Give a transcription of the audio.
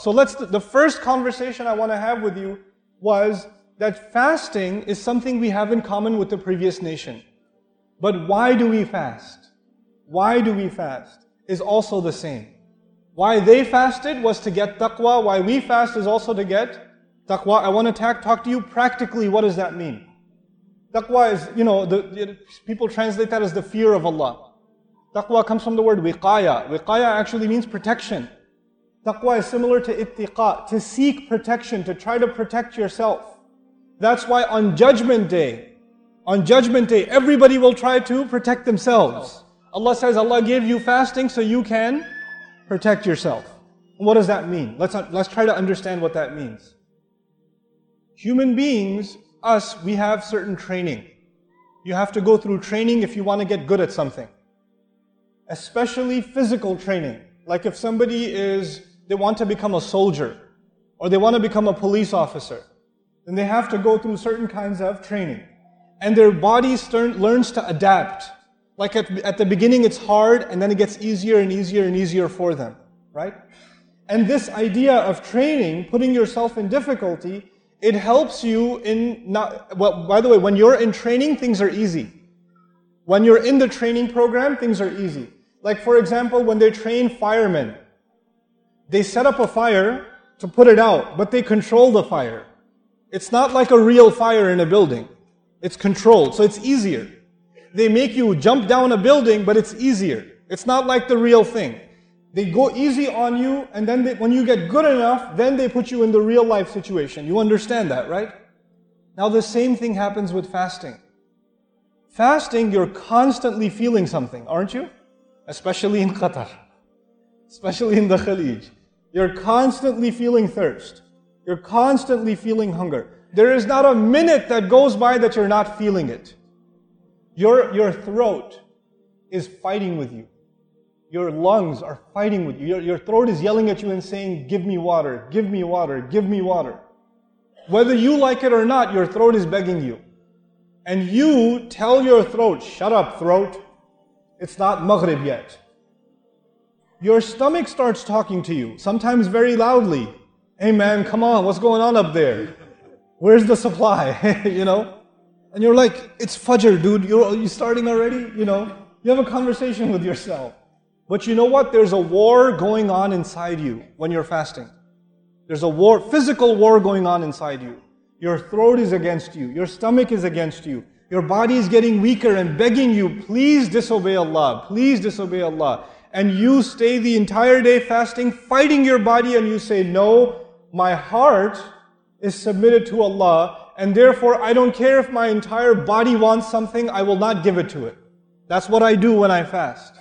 So the first conversation I want to have with you was that fasting is something we have in common with the previous nation. But why do we fast? Why do we fast is also the same. Why they fasted was to get taqwa. Why we fast is also to get taqwa. I want to talk to you practically. What does that mean? Taqwa is, people translate that as the fear of Allah. Taqwa comes from the word wiqaya. Wiqaya actually means protection. Taqwa is similar to ittiqa, to seek protection, to try to protect yourself. That's why on Judgment Day, everybody will try to protect themselves. Allah says, Allah gave you fasting so you can protect yourself. What does that mean? Let's try to understand what that means. Human beings, we have certain training. You have to go through training if you want to get good at something. Especially physical training. Like if they want to become a soldier, or they want to become a police officer, then they have to go through certain kinds of training. And their body learns to adapt. Like at the beginning it's hard, and then it gets easier and easier and easier for them, right? And this idea of training, putting yourself in difficulty, it helps you by the way, when you're in training, things are easy. When you're in the training program, things are easy. Like for example, when they train firemen, they set up a fire to put it out, but they control the fire. It's not like a real fire in a building. It's controlled, so it's easier. They make you jump down a building, but it's easier. It's not like the real thing. They go easy on you, and then when you get good enough, then they put you in the real life situation. You understand that, right? Now the same thing happens with fasting. Fasting, you're constantly feeling something, aren't you? Especially in Qatar. Especially in the Khalij. You're constantly feeling thirst. You're constantly feeling hunger. There is not a minute that goes by that you're not feeling it. Your throat is fighting with you. Your lungs are fighting with you. Your throat is yelling at you and saying, give me water, give me water, give me water. Whether you like it or not, your throat is begging you. And you tell your throat, shut up throat, it's not Maghrib yet. Your stomach starts talking to you, sometimes very loudly. Hey man, come on, what's going on up there? Where's the supply? And you're like, it's Fajr, dude, you're starting already? You have a conversation with yourself. But you know what? There's a war going on inside you when you're fasting. There's a war, physical war going on inside you. Your throat is against you. Your stomach is against you. Your body is getting weaker and begging you, please disobey Allah. Please disobey Allah. And you stay the entire day fasting, fighting your body, and you say, no, my heart is submitted to Allah, and therefore I don't care if my entire body wants something, I will not give it to it. That's what I do when I fast.